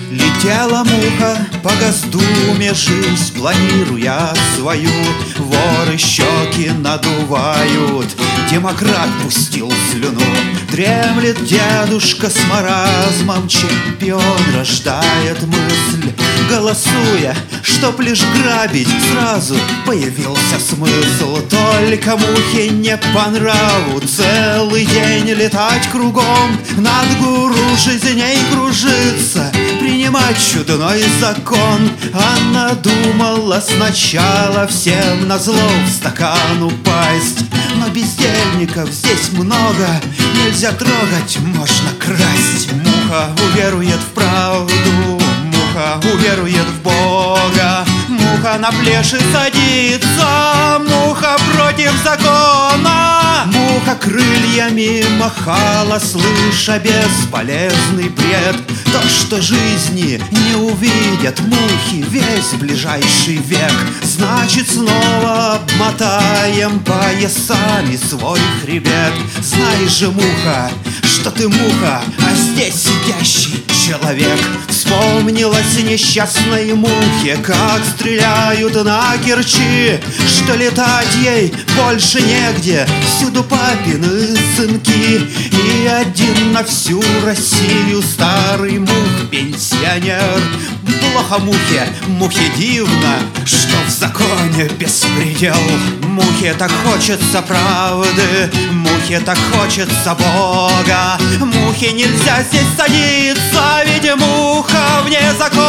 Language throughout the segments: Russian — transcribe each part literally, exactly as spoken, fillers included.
Летела муха по Госдуме жизнь, планируя свою. Воры щеки надувают, демократ пустил слюну. Дремлет дедушка с маразмом, чемпион рождает мысль. Голосуя, чтоб лишь грабить, сразу появился смысл. Только мухе не по нраву целый день летать кругом, над гуру жизней кружиться, принимать чудной закон. Она думала сначала всем назло в стакан упасть, но бездельников здесь много, нельзя трогать, можно красть. Муха уверует в правду, муха уверует в Бога, муха на плеши садится, муха против закона. Муха крыльями махала, слыша бесполезный бред. То, что жизни не увидят мухи весь ближайший век, значит, снова обмотаем поясами свой хребет. Знай же, муха, что ты муха, а здесь сидящий человек. Вспомнилась несчастной мухе, как стреляют на Керчи, что летать ей больше негде, всюду папины сынки. И один на всю Россию старый мух-пенсионер. Плохо мухе, мухе дивно, что в законе беспредел. Мухе так хочется правды, мухе так хочется Бога. Мухе нельзя здесь садиться, ведь муха вне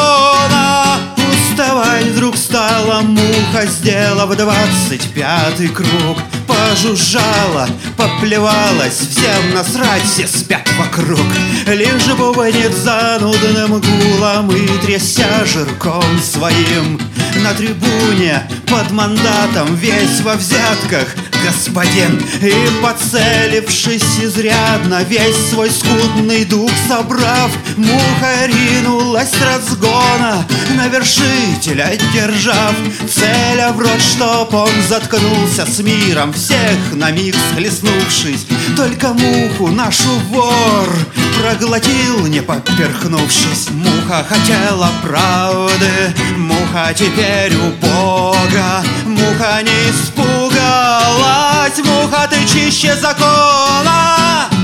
закона. Уставать вдруг стала муха, сделав двадцать пятый круг. Пожужжала, поплевалась, всем насрать, все спят вокруг. Лишь бубнит занудным гулом и тряся жирком своим. На трибуне под мандатом весь во взятках господин. И, поцелившись изрядно, весь свой скудный дух собрав, муха ринулась с разгона, на вершителя держав, целя в рот, чтоб он заткнулся с миром, всех на миг схлестнувшись. Только муху нашу вор проглотил, не поперхнувшись. Муха хотела правды, муха теперь у Бога. Муха не испугалась, муха, ты чище закона.